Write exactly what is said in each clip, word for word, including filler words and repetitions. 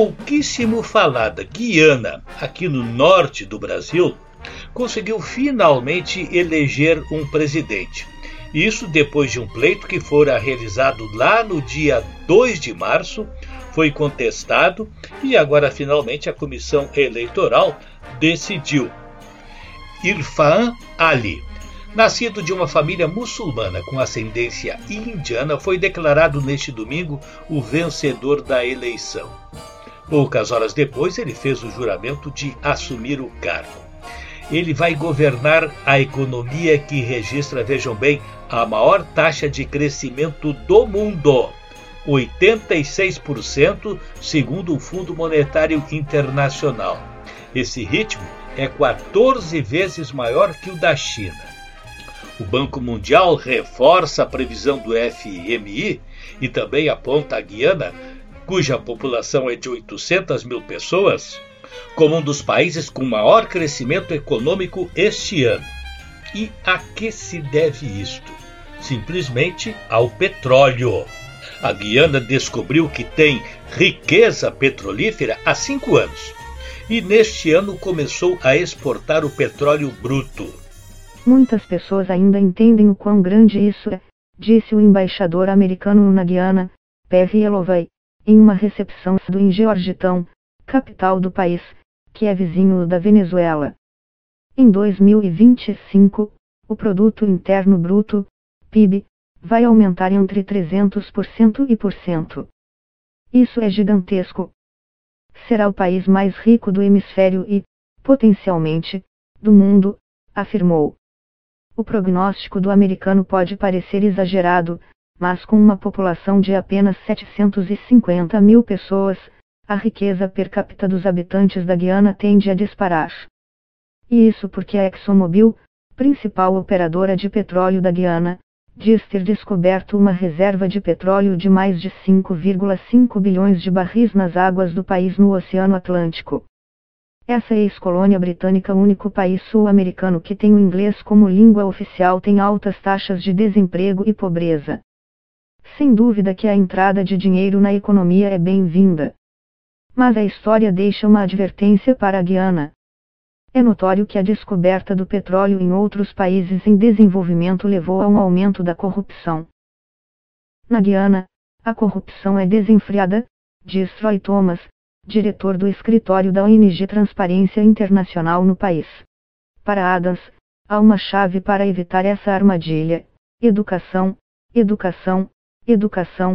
pouquíssimo falada Guiana, aqui no norte do Brasil, conseguiu finalmente eleger um presidente. Isso depois de um pleito que fora realizado lá no dia dois de março, foi contestado e agora finalmente a comissão eleitoral decidiu. Irfan Ali, nascido de uma família muçulmana com ascendência indiana, foi declarado neste domingo o vencedor da eleição. Poucas horas depois, ele fez o juramento de assumir o cargo. Ele vai governar a economia que registra, vejam bem, a maior taxa de crescimento do mundo, oitenta e seis por cento, segundo o Fundo Monetário Internacional. Esse ritmo é quatorze vezes maior que o da China. O Banco Mundial reforça a previsão do F M I e também aponta a Guiana, cuja população é de oitocentas mil pessoas, como um dos países com maior crescimento econômico este ano. E a que se deve isto? Simplesmente ao petróleo. A Guiana descobriu que tem riqueza petrolífera há cinco anos e neste ano começou a exportar o petróleo bruto. Muitas pessoas ainda entendem o quão grande isso é, disse o embaixador americano na Guiana, Perry Elovay, em uma recepção em Georgetown, capital do país, que é vizinho da Venezuela. Em dois mil e vinte e cinco, o Produto Interno Bruto, P I B, vai aumentar entre trezentos por cento e por cento. Isso é gigantesco. Será o país mais rico do hemisfério e, potencialmente, do mundo, afirmou. O prognóstico do americano pode parecer exagerado, mas com uma população de apenas setecentos e cinquenta mil pessoas, a riqueza per capita dos habitantes da Guiana tende a disparar. E isso porque a ExxonMobil, principal operadora de petróleo da Guiana, diz ter descoberto uma reserva de petróleo de mais de cinco vírgula cinco bilhões de barris nas águas do país no Oceano Atlântico. Essa ex-colônia britânica, único país sul-americano que tem o inglês como língua oficial, tem altas taxas de desemprego e pobreza. Sem dúvida que a entrada de dinheiro na economia é bem-vinda. Mas a história deixa uma advertência para a Guiana. É notório que a descoberta do petróleo em outros países em desenvolvimento levou a um aumento da corrupção. Na Guiana, a corrupção é desenfreada, diz Troy Thomas, diretor do escritório da O N G Transparência Internacional no país. Para Adams, há uma chave para evitar essa armadilha: educação, educação, educação.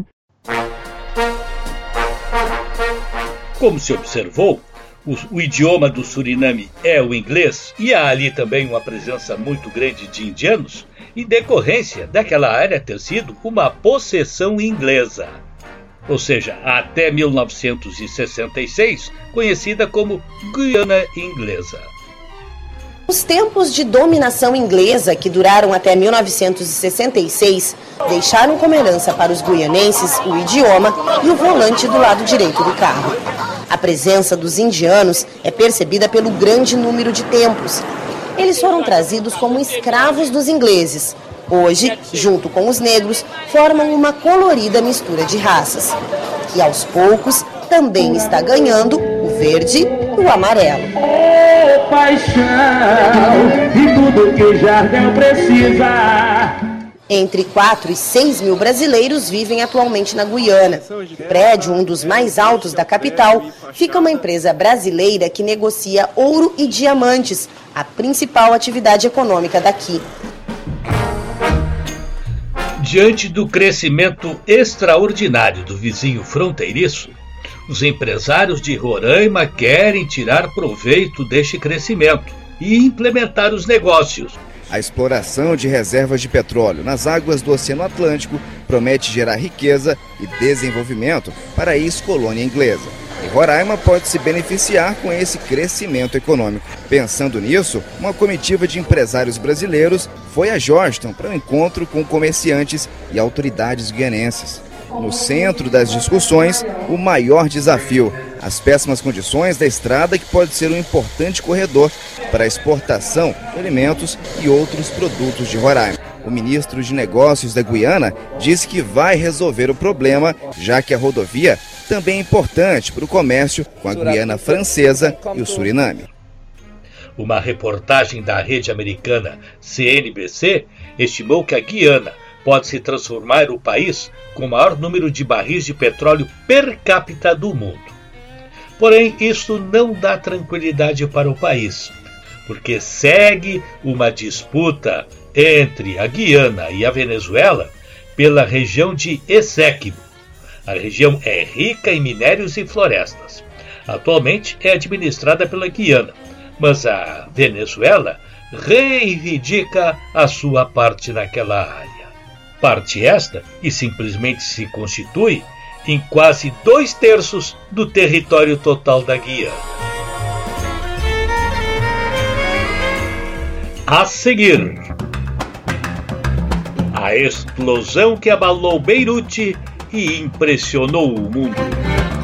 Como se observou, o, o idioma do Suriname é o inglês e há ali também uma presença muito grande de indianos, em decorrência daquela área ter sido uma possessão inglesa. Ou seja, até mil novecentos e sessenta e seis, conhecida como Guiana Inglesa. Os tempos de dominação inglesa, que duraram até mil novecentos e sessenta e seis, deixaram como herança para os guianenses o idioma e o volante do lado direito do carro. A presença dos indianos é percebida pelo grande número de templos. Eles foram trazidos como escravos dos ingleses. Hoje, junto com os negros, formam uma colorida mistura de raças, que aos poucos também está ganhando o verde e o amarelo. Oh, paixão, e tudo que o jardim precisa. Entre quatro e seis mil brasileiros vivem atualmente na Guiana. O prédio, um dos mais altos da capital, fica uma empresa brasileira que negocia ouro e diamantes, a principal atividade econômica daqui. Diante do crescimento extraordinário do vizinho fronteiriço, os empresários de Roraima querem tirar proveito deste crescimento e implementar os negócios. A exploração de reservas de petróleo nas águas do Oceano Atlântico promete gerar riqueza e desenvolvimento para a ex-colônia inglesa. E Roraima pode se beneficiar com esse crescimento econômico. Pensando nisso, uma comitiva de empresários brasileiros foi a Georgetown para um encontro com comerciantes e autoridades guianenses. No centro das discussões, o maior desafio: as péssimas condições da estrada, que pode ser um importante corredor para a exportação de alimentos e outros produtos de Roraima. O ministro de Negócios da Guiana disse que vai resolver o problema, já que a rodovia também importante para o comércio com a Guiana Francesa e o Suriname. Uma reportagem da rede americana C N B C estimou que a Guiana pode se transformar o país com o maior número de barris de petróleo per capita do mundo. Porém, isso não dá tranquilidade para o país, porque segue uma disputa entre a Guiana e a Venezuela pela região de Essequibo. A região é rica em minérios e florestas. Atualmente é administrada pela Guiana, mas a Venezuela reivindica a sua parte naquela área. Parte esta que simplesmente se constitui em quase dois terços do território total da Guiana. A seguir, a explosão que abalou Beirute e impressionou o mundo.